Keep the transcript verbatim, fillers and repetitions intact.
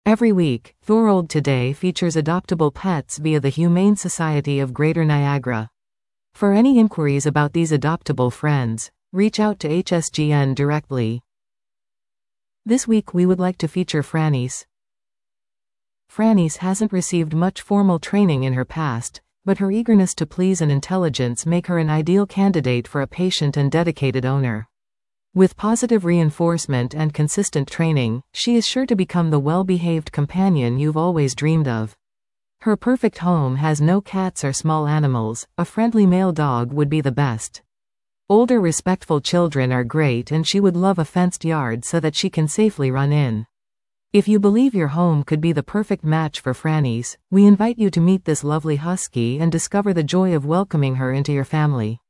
Every week, Thorold Today features adoptable pets via the Humane Society of Greater Niagara. For any inquiries about these adoptable friends, reach out to H S G N directly. This week we would like to feature Franny's. Franny's hasn't received much formal training in her past, but her eagerness to please and intelligence make her an ideal candidate for a patient and dedicated owner. With positive reinforcement and consistent training, she is sure to become the well-behaved companion you've always dreamed of. Her perfect home has no cats or small animals. A friendly male dog would be the best. Older respectful children are great, and she would love a fenced yard so that she can safely run in. If you believe your home could be the perfect match for Franny's, we invite you to meet this lovely husky and discover the joy of welcoming her into your family.